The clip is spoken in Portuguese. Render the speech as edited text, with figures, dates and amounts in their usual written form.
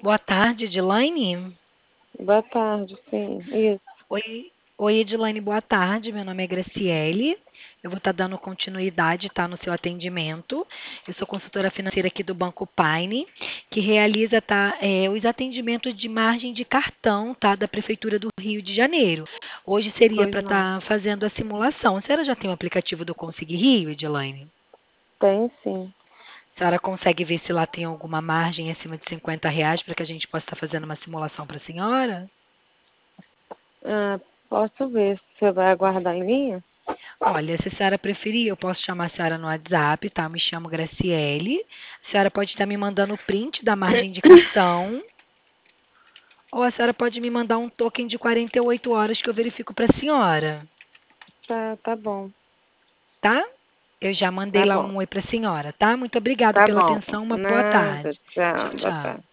Boa tarde, Edilaine. Boa tarde, sim. Isso. Oi, Edilaine, boa tarde. Meu nome é Graciele. Eu vou estar dando continuidade, tá, no seu atendimento. Eu sou consultora financeira aqui do Banco Paine, que realiza, tá, os atendimentos de margem de cartão, tá, da Prefeitura do Rio de Janeiro. Hoje seria Pois para não. estar fazendo a simulação. A senhora já tem o aplicativo do Consegui Rio, Edilaine? Tem sim. A senhora consegue ver se lá tem alguma margem acima de R$ 50 para que a gente possa estar fazendo uma simulação para a senhora? Ah, posso ver se você vai aguardar em linha? Olha, se a senhora preferir, eu posso chamar a senhora no WhatsApp, tá? Eu me chamo Graciele. A senhora pode estar me mandando o print da margem de cartão, ou a senhora pode me mandar um token de 48 horas que eu verifico para a senhora, Tá bom. tá? Eu já mandei Tá lá bom. um oi para a senhora, tá? Muito obrigada Tá pela bom. atenção, uma boa Nada. tarde. Tchau. Tchau, Boa tchau. tarde.